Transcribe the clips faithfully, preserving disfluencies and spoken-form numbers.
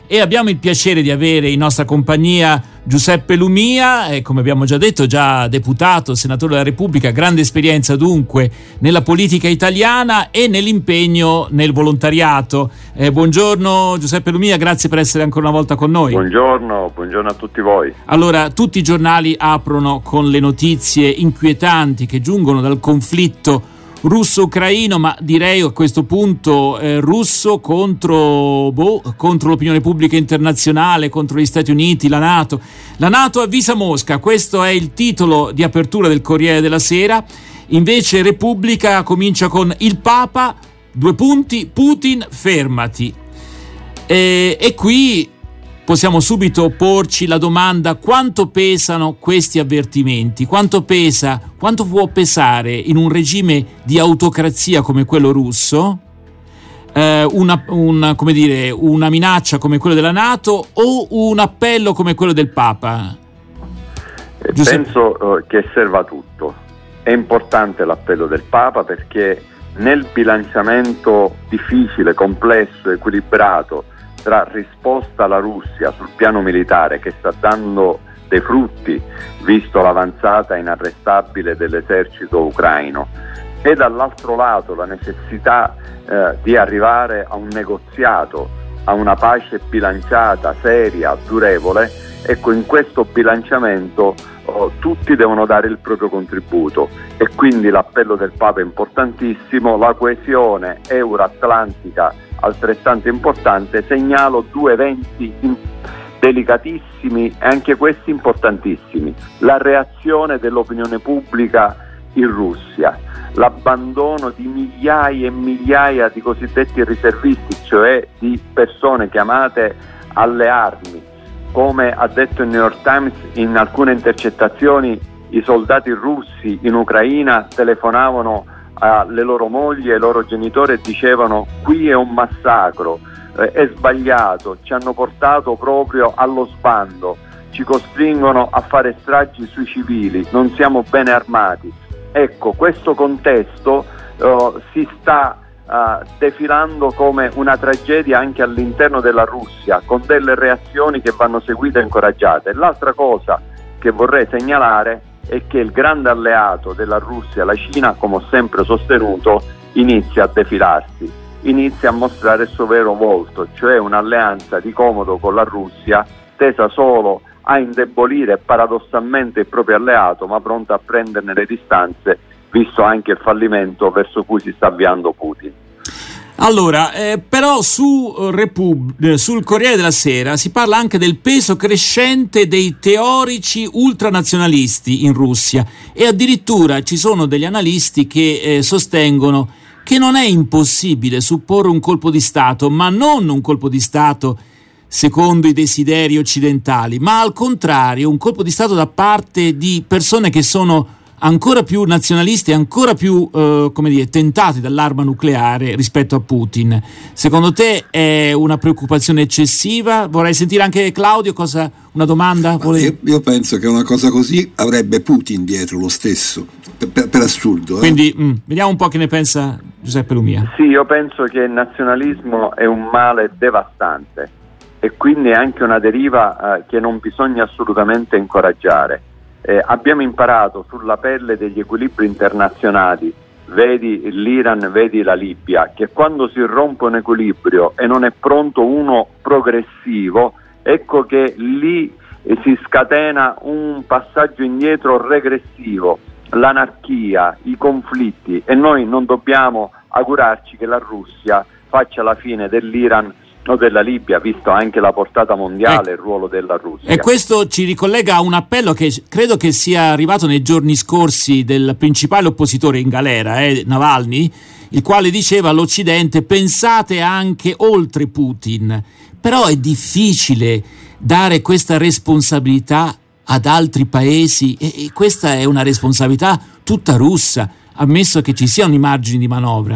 e abbiamo il piacere di avere in nostra compagnia Giuseppe Lumia, eh, come abbiamo già detto, già deputato, senatore della Repubblica, grande esperienza dunque nella politica italiana e nell'impegno nel volontariato. Eh, buongiorno Giuseppe Lumia, grazie per essere ancora una volta con noi. Buongiorno, buongiorno a tutti voi. Allora, tutti i giornali aprono con le notizie inquietanti che giungono dal conflitto russo-ucraino, ma direi a questo punto eh, russo contro, boh, contro l'opinione pubblica internazionale, contro gli Stati Uniti, la NATO. La NATO avvisa Mosca, questo è il titolo di apertura del Corriere della Sera. Invece Repubblica comincia con il Papa, due punti, Putin fermati. E, e qui possiamo subito porci la domanda: quanto pesano questi avvertimenti? Quanto pesa, quanto può pesare in un regime di autocrazia come quello russo eh, una, una, come dire, una minaccia come quella della NATO o un appello come quello del Papa? Giuseppe? Penso uh, che serva tutto. È importante l'appello del Papa perché nel bilanciamento difficile, complesso, equilibrato tra risposta alla Russia sul piano militare, che sta dando dei frutti visto l'avanzata inarrestabile dell'esercito ucraino, e dall'altro lato la necessità eh, di arrivare a un negoziato, a una pace bilanciata, seria, durevole. Ecco, in questo bilanciamento oh, tutti devono dare il proprio contributo e quindi l'appello del Papa è importantissimo, la coesione euroatlantica altrettanto importante. Segnalo due eventi in, delicatissimi e anche questi importantissimi: la reazione dell'opinione pubblica in Russia, l'abbandono di migliaia e migliaia di cosiddetti riservisti, cioè di persone chiamate alle armi. Come ha detto il New York Times, in alcune intercettazioni i soldati russi in Ucraina telefonavano alle loro mogli e ai loro genitori e dicevano: qui è un massacro, eh, è sbagliato, ci hanno portato proprio allo sbando, ci costringono a fare stragi sui civili, non siamo bene armati. Ecco, questo contesto eh, si sta eh, defilando come una tragedia anche all'interno della Russia, con delle reazioni che vanno seguite e incoraggiate. L'altra cosa che vorrei segnalare è che il grande alleato della Russia, la Cina, come ho sempre sostenuto, inizia a defilarsi, inizia a mostrare il suo vero volto, cioè un'alleanza di comodo con la Russia tesa solo a indebolire paradossalmente il proprio alleato, ma pronta a prenderne le distanze, visto anche il fallimento verso cui si sta avviando Putin. Allora, eh, però su Repub- sul Corriere della Sera si parla anche del peso crescente dei teorici ultranazionalisti in Russia e addirittura ci sono degli analisti che eh, sostengono che non è impossibile supporre un colpo di Stato, ma non un colpo di Stato secondo i desideri occidentali, ma al contrario un colpo di Stato da parte di persone che sono ancora più nazionalisti e ancora più eh, come dire, tentati dall'arma nucleare rispetto a Putin. Secondo te è una preoccupazione eccessiva? Vorrei sentire anche Claudio cosa, una domanda. Io, io penso che una cosa così avrebbe Putin dietro lo stesso, per, per, per assurdo. Eh? Quindi mh, vediamo un po' che ne pensa Giuseppe Lumia. Sì, io penso che il nazionalismo è un male devastante e quindi è anche una deriva eh, che non bisogna assolutamente incoraggiare. Eh, abbiamo imparato sulla pelle degli equilibri internazionali, vedi l'Iran, vedi la Libia, che quando si rompe un equilibrio e non è pronto uno progressivo, ecco che lì eh, si scatena un passaggio indietro regressivo, l'anarchia, i conflitti, e noi non dobbiamo augurarci che la Russia faccia la fine dell'Iran o della Libia, visto anche la portata mondiale e il ruolo della Russia. E questo ci ricollega a un appello che credo che sia arrivato nei giorni scorsi del principale oppositore in galera, eh, Navalny, il quale diceva all'Occidente: pensate anche oltre Putin. Però è difficile dare questa responsabilità ad altri paesi e, e questa è una responsabilità tutta russa, ammesso che ci siano i margini di manovra.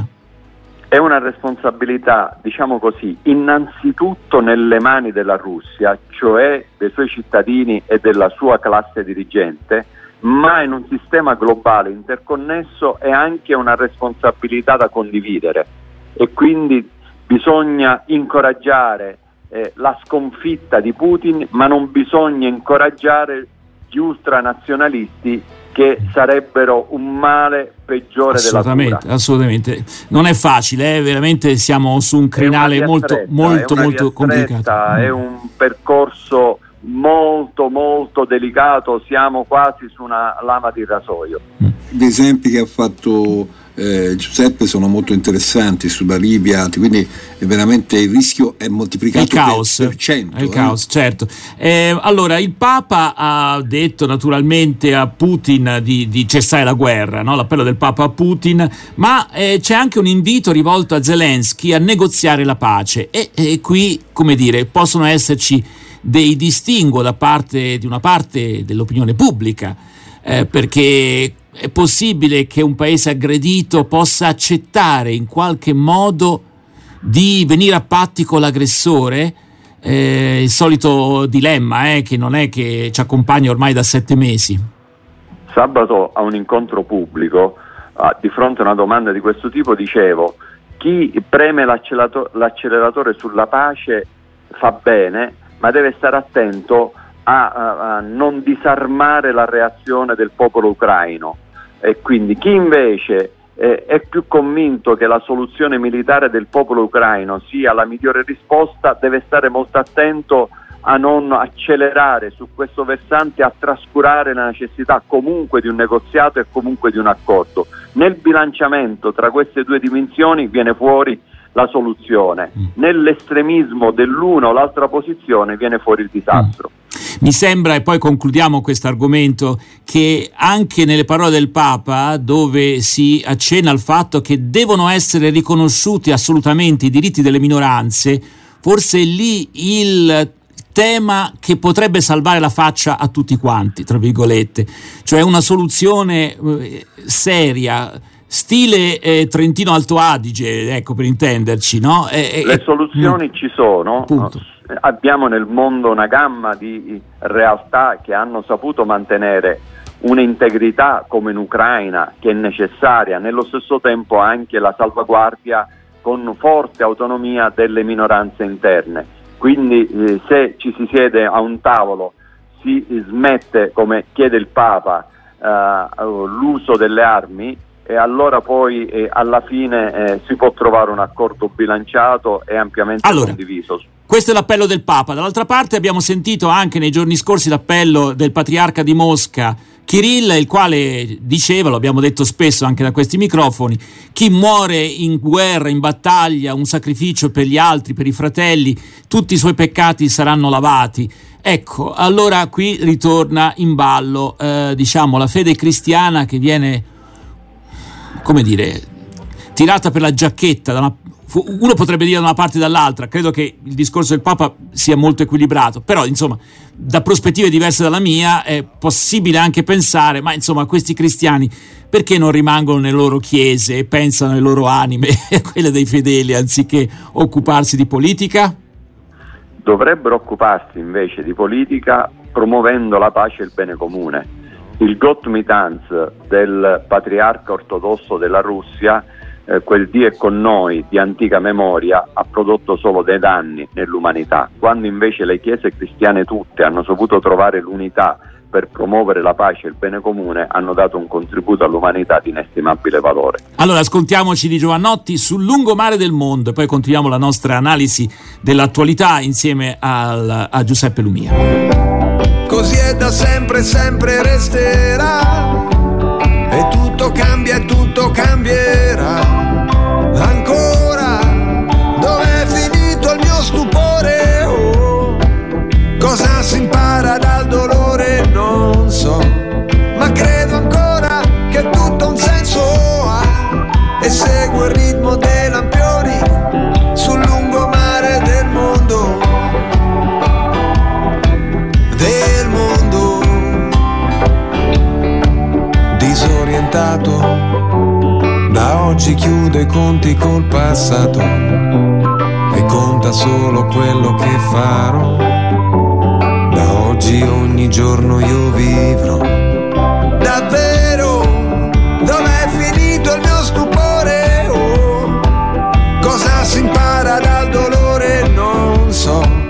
È una responsabilità, diciamo così, innanzitutto nelle mani della Russia, cioè dei suoi cittadini e della sua classe dirigente, ma in un sistema globale interconnesso è anche una responsabilità da condividere e quindi bisogna incoraggiare eh, la sconfitta di Putin, ma non bisogna incoraggiare gli ultranazionalisti che sarebbero un male peggiore della natura. Assolutamente, non è facile, eh? Veramente siamo su un crinale molto stretta, molto molto complicato. È un percorso molto molto delicato, siamo quasi su una lama di rasoio. Gli esempi che ha fatto eh, Giuseppe sono molto interessanti sulla Libia, quindi è veramente il rischio è moltiplicato il caos, per cento. È il eh? caos, certo. Eh, allora, il Papa ha detto naturalmente a Putin di, di cessare la guerra, no? L'appello del Papa a Putin, ma eh, c'è anche un invito rivolto a Zelensky a negoziare la pace e, e qui, come dire, possono esserci dei distinguo da parte di una parte dell'opinione pubblica, eh, perché è possibile che un paese aggredito possa accettare in qualche modo di venire a patti con l'aggressore, eh, il solito dilemma eh, che non è che ci accompagna ormai da sette mesi. Sabato a un incontro pubblico, uh, di fronte a una domanda di questo tipo, dicevo: chi preme l'accelerato- l'acceleratore sulla pace fa bene, ma deve stare attento a, a, a non disarmare la reazione del popolo ucraino, e quindi chi invece eh, è più convinto che la soluzione militare del popolo ucraino sia la migliore risposta deve stare molto attento a non accelerare su questo versante, a trascurare la necessità comunque di un negoziato e comunque di un accordo. Nel bilanciamento tra queste due dimensioni viene fuori la soluzione, nell'estremismo dell'una o l'altra posizione viene fuori il disastro. Mi sembra, e poi concludiamo questo argomento, che anche nelle parole del Papa, dove si accenna al fatto che devono essere riconosciuti assolutamente i diritti delle minoranze, forse è lì il tema che potrebbe salvare la faccia a tutti quanti, tra virgolette, cioè una soluzione eh, seria, stile eh, Trentino Alto Adige, ecco, per intenderci, no? Eh, Le soluzioni mm, ci sono, punto. Abbiamo nel mondo una gamma di realtà che hanno saputo mantenere un'integrità come in Ucraina, che è necessaria, nello stesso tempo anche la salvaguardia con forte autonomia delle minoranze interne. Quindi eh, se ci si siede a un tavolo, si smette, come chiede il Papa, eh, l'uso delle armi, e allora poi eh, alla fine eh, si può trovare un accordo bilanciato e ampiamente allora, condiviso. Questo è l'appello del Papa. Dall'altra parte abbiamo sentito anche nei giorni scorsi l'appello del patriarca di Mosca, Kirill, il quale diceva, lo abbiamo detto spesso anche da questi microfoni, chi muore in guerra, in battaglia, un sacrificio per gli altri, per i fratelli, tutti i suoi peccati saranno lavati. Ecco, allora qui ritorna in ballo, eh, diciamo, la fede cristiana che viene, come dire, tirata per la giacchetta da una, uno potrebbe dire da una parte e dall'altra. Credo che il discorso del Papa sia molto equilibrato, però insomma da prospettive diverse dalla mia è possibile anche pensare, ma insomma questi cristiani perché non rimangono nelle loro chiese e pensano alle loro anime e a quelle dei fedeli anziché occuparsi di politica? Dovrebbero occuparsi invece di politica promuovendo la pace e il bene comune. Il Gott mit uns del patriarca ortodosso della Russia, eh, quel Dio è con noi di antica memoria, ha prodotto solo dei danni nell'umanità, quando invece le chiese cristiane tutte hanno saputo trovare l'unità per promuovere la pace e il bene comune, hanno dato un contributo all'umanità di inestimabile valore. Allora ascoltiamoci di Giovannotti sul lungomare del mondo e poi continuiamo la nostra analisi dell'attualità insieme al, a Giuseppe Lumia. Così è da sempre, sempre resterà, e tutto cambia e tutto cambierà. Ancora, dov'è finito il mio stupore? Oh, cosa si impara dal dolore? Non so, ma credo ancora che tutto un senso ha, e seguo il ritmo dei lampioni sul lungomare del mondo. Del mondo disorientato, da oggi chiudo i conti col passato e conta solo quello che farò. Da oggi ogni giorno io vivrò. Davvero, dov'è finito il mio stupore? Oh, cosa si impara dal dolore? Non so,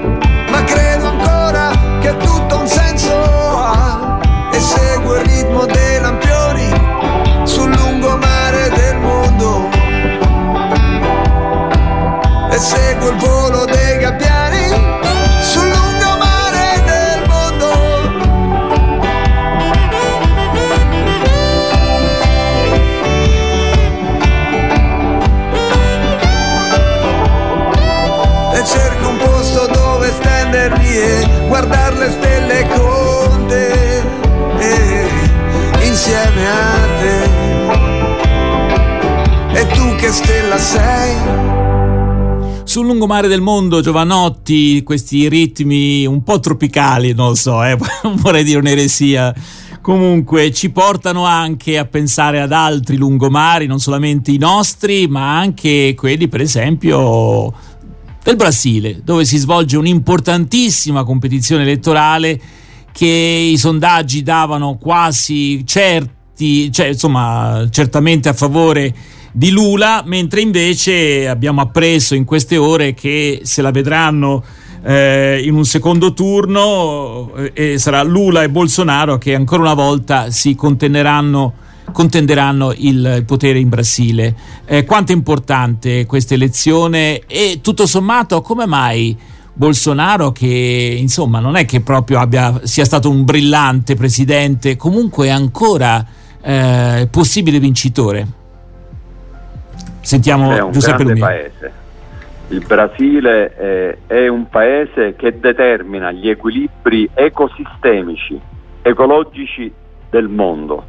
gallerie, guardare le stelle con te, eh, insieme a te. E tu che stella sei? Sul lungomare del mondo, Jovanotti, questi ritmi un po' tropicali, non lo so, eh, non vorrei dire un'eresia, comunque ci portano anche a pensare ad altri lungomari, non solamente i nostri, ma anche quelli, per esempio, del Brasile, dove si svolge un'importantissima competizione elettorale che i sondaggi davano quasi certi, cioè insomma certamente a favore di Lula, mentre invece abbiamo appreso in queste ore che se la vedranno eh, in un secondo turno e eh, sarà Lula e Bolsonaro che ancora una volta si contenderanno contenderanno il potere in Brasile. Eh, quanto è importante questa elezione e tutto sommato come mai Bolsonaro, che insomma non è che proprio abbia sia stato un brillante presidente, comunque è ancora eh, possibile vincitore? Sentiamo è un Giuseppe grande Lumia. Paese. Il Brasile eh, è un paese che determina gli equilibri ecosistemici, ecologici del mondo.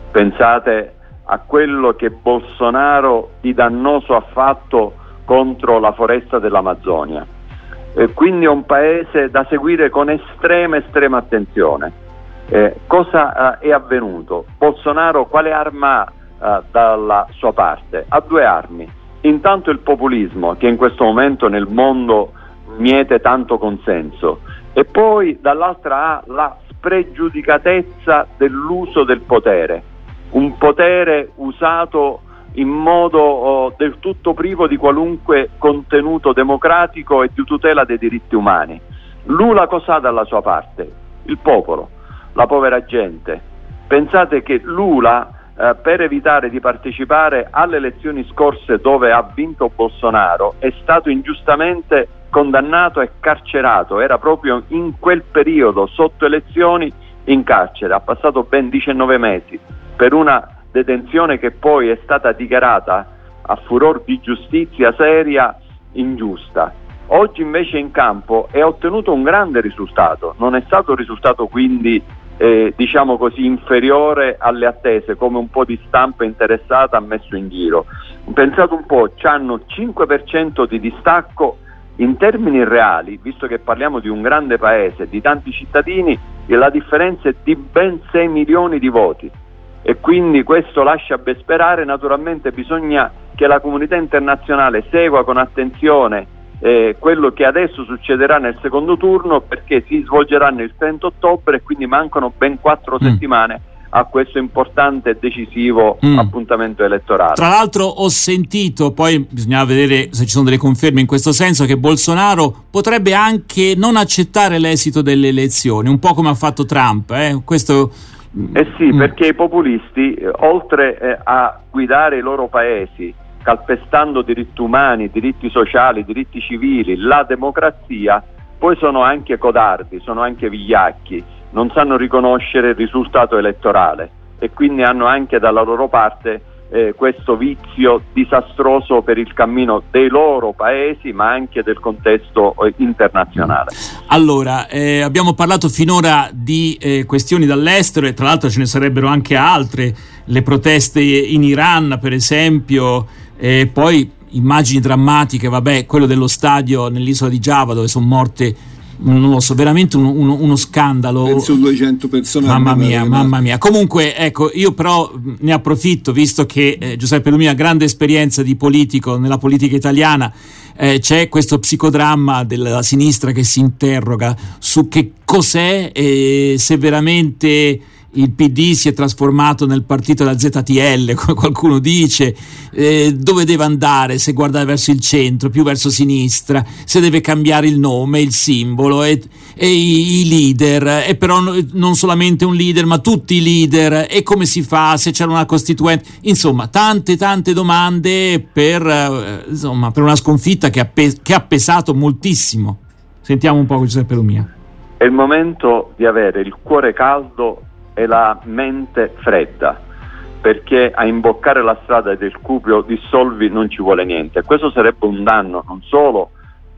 Pensate a quello che Bolsonaro di dannoso ha fatto contro la foresta dell'Amazzonia. Eh, quindi è un paese da seguire con estrema, estrema attenzione. Eh, cosa eh, è avvenuto? Bolsonaro quale arma ha? Dalla sua parte ha due armi: intanto il populismo, che in questo momento nel mondo miete tanto consenso, e poi dall'altra ha la spregiudicatezza dell'uso del potere, un potere usato in modo oh, del tutto privo di qualunque contenuto democratico e di tutela dei diritti umani. Lula cosa ha dalla sua parte? Il popolo, la povera gente. Pensate che Lula Eh, per evitare di partecipare alle elezioni scorse dove ha vinto Bolsonaro è stato ingiustamente condannato e carcerato. Era proprio in quel periodo sotto elezioni in carcere, ha passato ben diciannove mesi per una detenzione che poi è stata dichiarata a furor di giustizia seria ingiusta. Oggi invece in campo è ottenuto un grande risultato, non è stato un risultato quindi Eh, diciamo così inferiore alle attese, come un po' di stampa interessata ha messo in giro. Pensate un po', c'hanno cinque per cento di distacco in termini reali, visto che parliamo di un grande paese, di tanti cittadini, e la differenza è di ben sei milioni di voti, e quindi questo lascia ben sperare. Naturalmente bisogna che la comunità internazionale segua con attenzione Eh, quello che adesso succederà nel secondo turno, perché si svolgeranno il trenta ottobre e quindi mancano ben quattro mm. settimane a questo importante e decisivo mm. appuntamento elettorale. Tra l'altro ho sentito, poi bisogna vedere se ci sono delle conferme in questo senso, che Bolsonaro potrebbe anche non accettare l'esito delle elezioni, un po' come ha fatto Trump, eh? Questo eh sì, mm. perché i populisti, eh, oltre eh, a guidare i loro paesi calpestando diritti umani, diritti sociali, diritti civili, la democrazia, poi sono anche codardi, sono anche vigliacchi, non sanno riconoscere il risultato elettorale e quindi hanno anche dalla loro parte eh, questo vizio disastroso per il cammino dei loro paesi, ma anche del contesto eh, internazionale. Allora, eh, abbiamo parlato finora di eh, questioni dall'estero e tra l'altro ce ne sarebbero anche altre, le proteste in Iran per esempio, e poi immagini drammatiche, vabbè, quello dello stadio nell'isola di Giava dove sono morte, non lo so, veramente uno, uno, uno scandalo. Penso duecento persone. Mamma mia, mamma mia. Comunque, ecco, io però ne approfitto, visto che eh, Giuseppe Lumia ha grande esperienza di politico nella politica italiana. Eh, c'è questo psicodramma della sinistra che si interroga su che cos'è e se veramente il P D si è trasformato nel partito della Z T L, come qualcuno dice, eh, dove deve andare, se guardare verso il centro, più verso sinistra, se deve cambiare il nome, il simbolo e, e i, i leader, e però non solamente un leader ma tutti i leader, e come si fa, se c'era una costituente, insomma tante tante domande per, eh, insomma, per una sconfitta che ha, pe- che ha pesato moltissimo. Sentiamo un po' Giuseppe Lumia. È il momento di avere il cuore caldo e la mente fredda, perché a imboccare la strada del cupio dissolvi non ci vuole niente. Questo sarebbe un danno non solo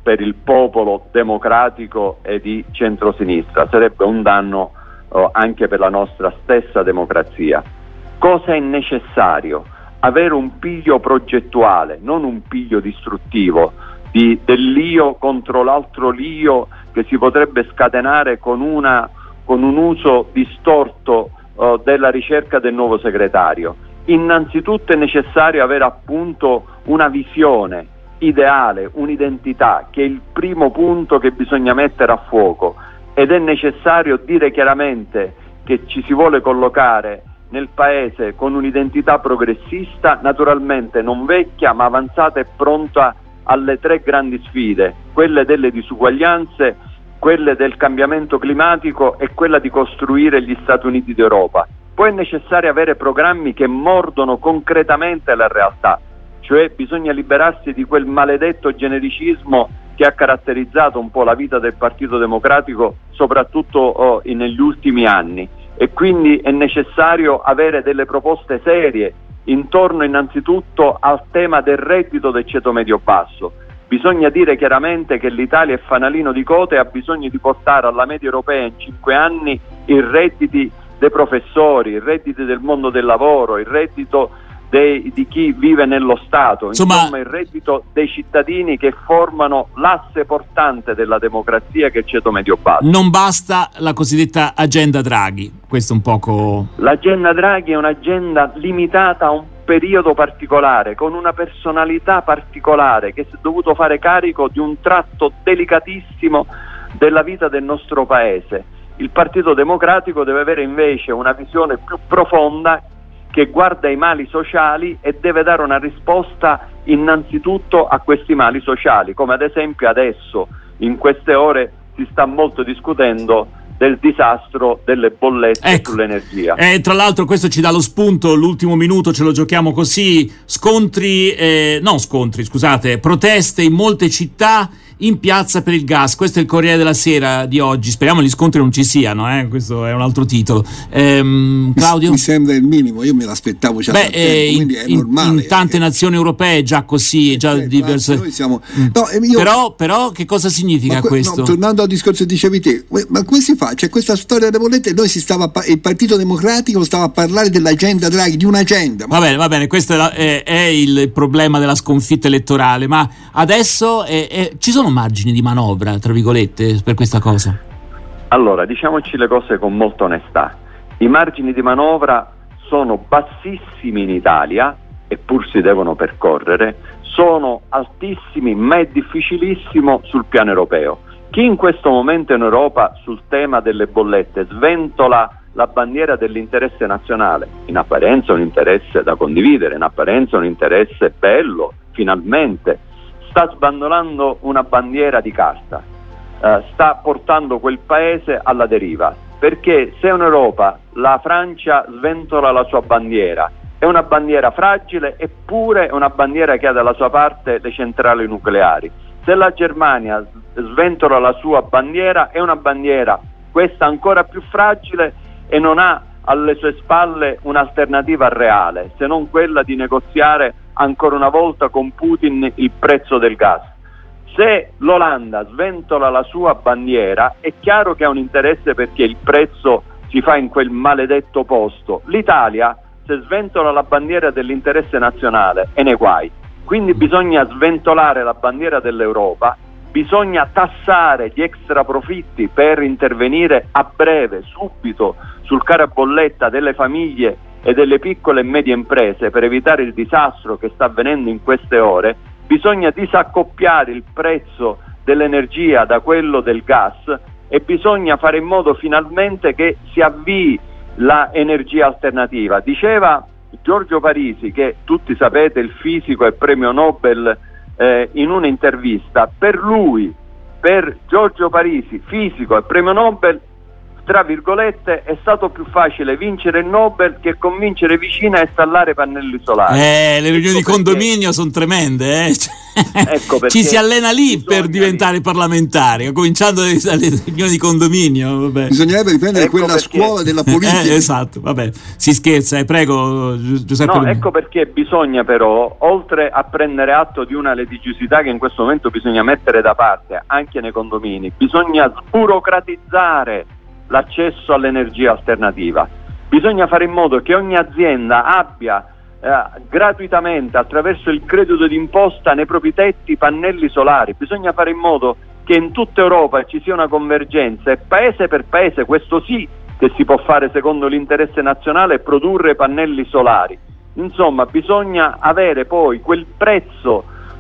per il popolo democratico e di centrosinistra, sarebbe un danno eh, anche per la nostra stessa democrazia. Cosa è necessario? Avere un piglio progettuale, non un piglio distruttivo, di, dell'io contro l'altro l'io che si potrebbe scatenare con, una, con un uso distorto uh, della ricerca del nuovo segretario. Innanzitutto è necessario avere appunto una visione ideale, un'identità, che è il primo punto che bisogna mettere a fuoco, ed è necessario dire chiaramente che ci si vuole collocare nel paese con un'identità progressista, naturalmente non vecchia ma avanzata e pronta alle tre grandi sfide, quelle delle disuguaglianze, quelle del cambiamento climatico e quella di costruire gli Stati Uniti d'Europa. Poi è necessario avere programmi che mordono concretamente la realtà, cioè bisogna liberarsi di quel maledetto genericismo che ha caratterizzato un po' la vita del Partito Democratico, soprattutto oh, negli ultimi anni, e quindi è necessario avere delle proposte serie intorno innanzitutto al tema del reddito del ceto medio-basso. Bisogna dire chiaramente che l'Italia è fanalino di coda e ha bisogno di portare alla media europea in cinque anni i redditi dei professori, i redditi del mondo del lavoro, il reddito dei, di chi vive nello Stato, insomma, insomma il reddito dei cittadini che formano l'asse portante della democrazia, che è il ceto medio-basso. Non basta la cosiddetta agenda Draghi, questo è un poco... L'agenda Draghi è un'agenda limitata a un periodo particolare, con una personalità particolare, che si è dovuto fare carico di un tratto delicatissimo della vita del nostro paese. Il Partito Democratico deve avere invece una visione più profonda, che guarda ai mali sociali e deve dare una risposta innanzitutto a questi mali sociali, come ad esempio adesso, in queste ore, si sta molto discutendo del disastro delle bollette, ecco, sull'energia. Eh, tra l'altro questo ci dà lo spunto, l'ultimo minuto ce lo giochiamo così, scontri, eh, no scontri, scusate, proteste in molte città in piazza per il gas. Questo è il Corriere della Sera di oggi. Speriamo gli scontri non ci siano, eh? Questo è un altro titolo. Ehm, Claudio? Mi sembra il minimo, io me l'aspettavo già. Beh, da tempo, quindi è in, normale. In tante eh. nazioni europee è già così, è già eh, diverse. Noi siamo... no, io... però, però che cosa significa que- questo? No, tornando al discorso che dicevi te, ma come si fa? C'è questa storia delle bollette e noi si stava pa- il Partito Democratico stava a parlare dell'agenda Draghi, di un'agenda. Ma... Va bene, va bene, questo è, la, è, è il problema della sconfitta elettorale, ma adesso è, è, ci sono margini di manovra, tra virgolette, per questa cosa? Allora, diciamoci le cose con molta onestà. I margini di manovra sono bassissimi in Italia, eppur si devono percorrere, sono altissimi, ma è difficilissimo sul piano europeo. Chi in questo momento in Europa sul tema delle bollette sventola la bandiera dell'interesse nazionale, in apparenza un interesse da condividere, in apparenza un interesse bello, finalmente, sta sbandolando una bandiera di carta, eh, sta portando quel paese alla deriva, perché se in Europa la Francia sventola la sua bandiera, è una bandiera fragile, eppure è una bandiera che ha dalla sua parte le centrali nucleari. Se la Germania sventola la sua bandiera, è una bandiera, questa ancora più fragile, e non ha alle sue spalle un'alternativa reale, se non quella di negoziare ancora una volta con Putin il prezzo del gas. Se l'Olanda sventola la sua bandiera, è chiaro che ha un interesse, perché il prezzo si fa in quel maledetto posto. L'Italia, se sventola la bandiera dell'interesse nazionale, è nei guai. Quindi bisogna sventolare la bandiera dell'Europa, bisogna tassare gli extra profitti per intervenire a breve, subito, sul caro bolletta delle famiglie e delle piccole e medie imprese, per evitare il disastro che sta avvenendo in queste ore. Bisogna disaccoppiare il prezzo dell'energia da quello del gas e bisogna fare in modo finalmente che si avvii l'energia alternativa. Diceva Giorgio Parisi, che tutti sapete il fisico e premio Nobel, eh, in un'intervista, per lui, per Giorgio Parisi, fisico e premio Nobel, tra virgolette, è stato più facile vincere il Nobel che convincere vicina a installare pannelli solari. Eh, le riunioni ecco di condominio sono tremende, eh? Ecco ci si allena lì per diventare parlamentari, cominciando dalle riunioni di condominio. Vabbè. Bisognerebbe riprendere ecco quella perché... scuola della politica. Eh, esatto, vabbè, si scherza, eh, prego Giuseppe. No, Lumia. Ecco perché bisogna però, oltre a prendere atto di una litigiosità che in questo momento bisogna mettere da parte anche nei condomini, bisogna sburocratizzare l'accesso all'energia alternativa. Bisogna fare in modo che ogni azienda abbia eh, gratuitamente, attraverso il credito d'imposta nei propri tetti, pannelli solari. Bisogna fare in modo che in tutta Europa ci sia una convergenza e paese per paese, questo sì che si può fare secondo l'interesse nazionale, produrre pannelli solari. Insomma, bisogna avere poi quel prezzo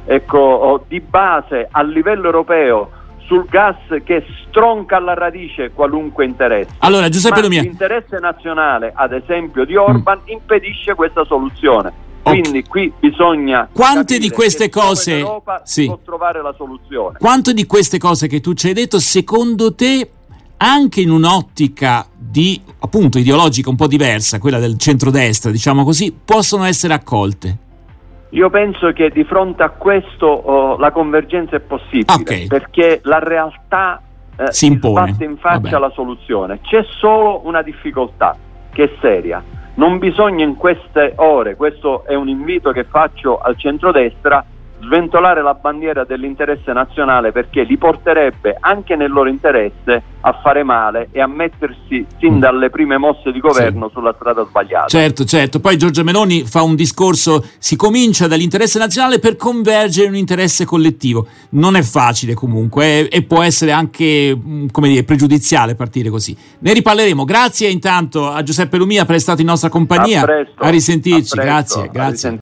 ecco, di base a livello europeo sul gas che stronca alla radice qualunque interesse. Allora, Giuseppe Lumia, l'interesse nazionale, ad esempio di Orban, mm. impedisce questa soluzione. Quindi okay. qui bisogna quante di queste cose in Europa sì. si può trovare la soluzione. Quante di queste cose che tu ci hai detto, secondo te, anche in un'ottica di appunto ideologica un po' diversa, quella del centrodestra, diciamo così, possono essere accolte? Io penso che di fronte a questo oh, la convergenza è possibile, okay. perché la realtà eh, si impone, sbatte in faccia Vabbè. la soluzione. C'è solo una difficoltà che è seria. Non bisogna in queste ore, questo è un invito che faccio al centrodestra, sventolare la bandiera dell'interesse nazionale, perché li porterebbe anche nel loro interesse a fare male e a mettersi sin dalle prime mosse di governo sì. sulla strada sbagliata. Certo, certo. Poi Giorgia Meloni fa un discorso, si comincia dall'interesse nazionale per convergere in un interesse collettivo. Non è facile comunque e può essere anche, come dire, pregiudiziale partire così. Ne riparleremo. Grazie intanto a Giuseppe Lumia per essere stato in nostra compagnia. A presto, a risentirci. a presto, grazie, a grazie. risent-